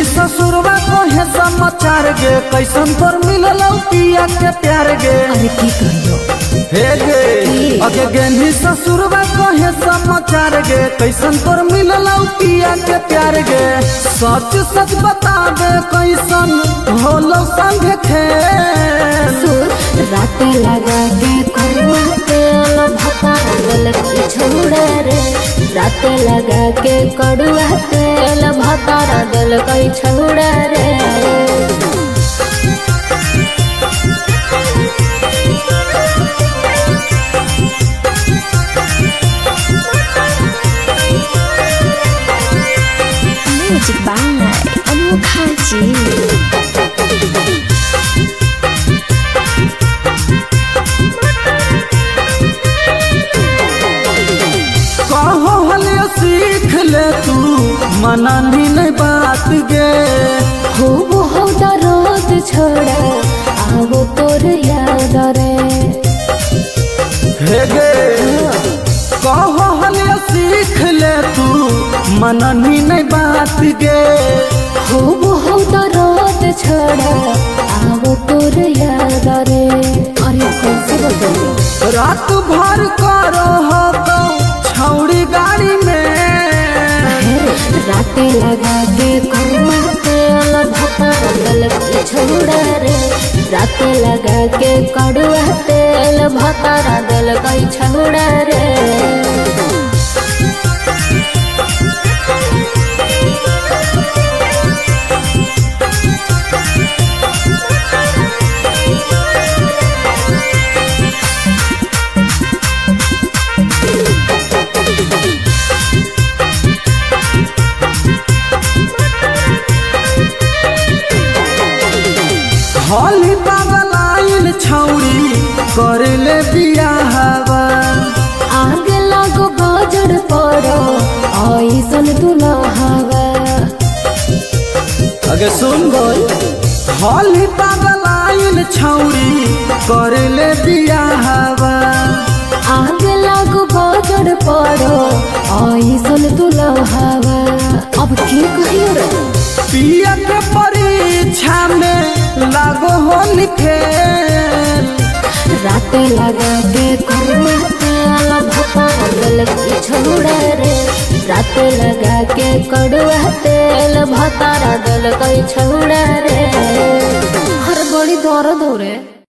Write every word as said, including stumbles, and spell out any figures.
गेनी ससुरवा कहे समाचार गे कैसन तोर मिलल पिया के प्यार गे। अरे की कहियो हे गे अगे गेनी ससुरवा कहे समाचार गे कैसन तोर मिलल पिया के प्यार गे। सच सच बता दे कैसन होलो संग खेल। सुर रात लगा के करवा तेल भता गल की छोड़ा रे। रात लगा के कड़वा तेल भता गल की छोड़ा रे। म्यूजिक बाय अनोखा जी। सीख ले तू मना नहीं बात गे। खूब हो दर्द छोड़ा आवो तोर याद रे। हे गे कहो हले सीख ले तू मना नहीं बात गे। खूब हो दर्द छोड़ा आवो तोर याद रे। अरे कैसे बदलो रात भर करो हो तो छौड़ी गाड़ी में। राते लगा के करवा तेल भता गल की छोड़ा रे। राते लगा के कड़वा तेल भता गल की छोड़ा रे। हली पागल आइल छौड़ी कर ले बियाहवा। आगे लगो बाजर पड़ो ऐसन दुल्हावा। अगे सुन बोल हली पागल आइल छौड़ी कर ले बियाहवा। आगे लगो बाजर पड़ो ऐसन दुल्हावा। अब की कहियो रे पिया के परीक्षा में लागो हो लिखे। रात लगा के करवा तेल भता गल की छोड़ा रे। रात लगा के कड़वा तेल भता गल की छोड़ा रे। हर बड़ी दर्द हो रे।